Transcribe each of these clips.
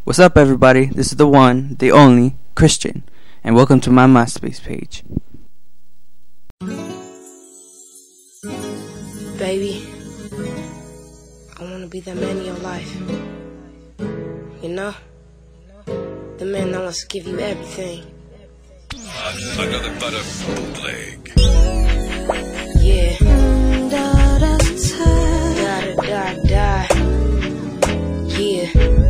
What's up, everybody? This is the one, the only, Christian, and welcome to my MySpace page. Baby, I want to be that man in your life. You know? The man that wants to give you everything. Another butter bootleg. Yeah. Da. Yeah.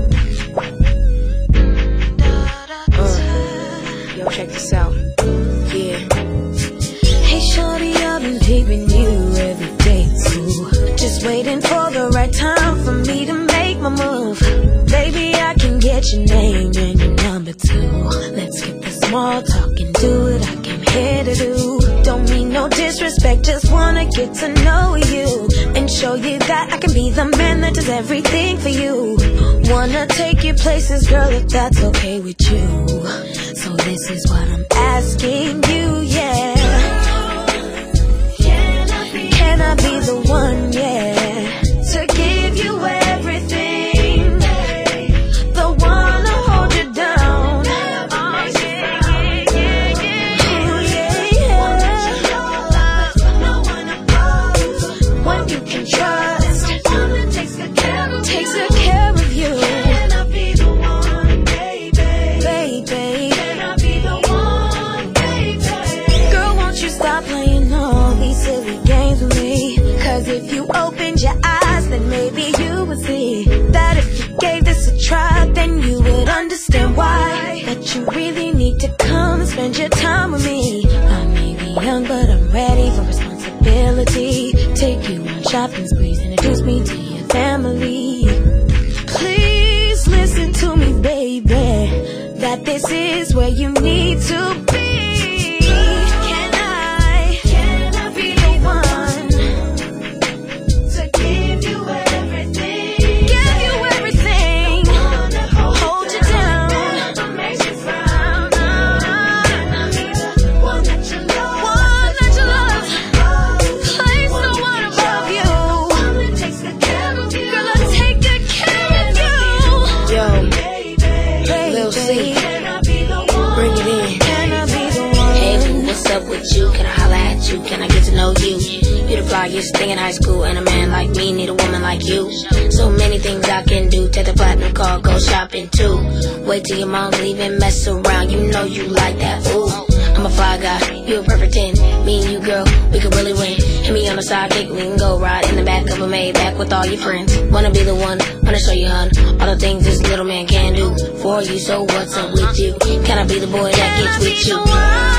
Yo, check this out. Yeah. Hey shorty, I've been peeping you every day too. Just waiting for the right time for me to make my move. Baby, I can get your name and your number too. Let's skip the small talk and do what I came here to do. Don't mean no disrespect, just wanna get to know you and show you that I can be the man that does everything for you. Wanna take you places, girl, if that's okay with you. So this is what I'm asking you, yeah. Can I be the one, yeah, to give you everything? The one to hold you down. Oh, yeah. No one above, one you can trust, one that takes good care of you. Can I be the one, baby? Can I be the one, baby? Girl, won't you stop playing all these silly games with me? Cause if you opened your eyes, then maybe you would see that if you gave this a try, then you would understand why. That you really need to come and spend your time with me. I may be young, but I'm ready for responsibility. Take you on shopping sprees, introduce me to your family. Please listen to me, baby, that this is where you need to be. Can I be the one to give you everything? Give you everything. Hold you down. Never makes you frown. One that you love. Place no one above you. One that takes good care of you. Girl, I'll take good care of you. Yo, Lil C, bring it in. Can I be the one? Hey, what's up with you? Can I holla at you? Can I get to know you? You the flyest thing in high school, and a man like me need a woman like you. So many things I can do. Take the platinum car, go shopping too. Wait till your mom's leaving, mess around. You know you like that. Ooh, I'm a fly guy, you a perfect 10. Me and you, girl, we could really win. Hit me on the sidekick, we can go ride in the back of a Maybach with all your friends. Wanna be the one, wanna show you, hun, all the things this little man can do for you. So what's up with you? Can I be the boy that gets with you?